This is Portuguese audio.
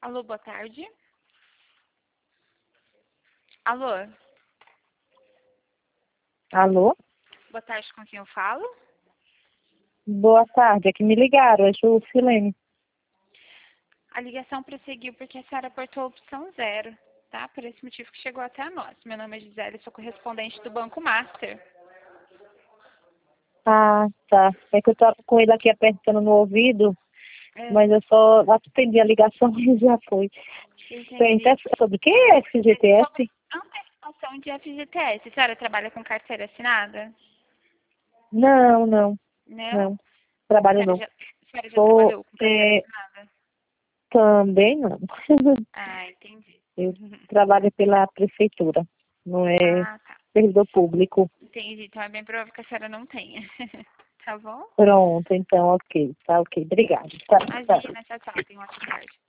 Alô, boa tarde. Alô, Alô? boa tarde, com quem eu falo? Boa tarde, é que me ligaram, é Silene. A ligação prosseguiu porque a senhora apertou a opção 0, tá? Por esse motivo que chegou até nós. Meu nome é Gisele, sou correspondente do Banco Master. Ah, tá. É que eu tava com ele aqui apertando no ouvido, mas eu só atendi a ligação e já foi. Entendi. Pergunta sobre o que é FGTS? Antecipação de FGTS. A senhora trabalha com carteira assinada? Não, não, Não? não. Trabalho A não. senhora já Sou, trabalhou com carteira assinada? também não. Ah, entendi. Eu trabalho pela prefeitura, não é Ah, tá. servidor público. Entendi. Então é bem provável que a senhora não tenha. Tá bom? Pronto, então, ok. Tá ok. Obrigada. Tá, tá. Imagina, tchau, tchau. Tenha uma ótima tarde.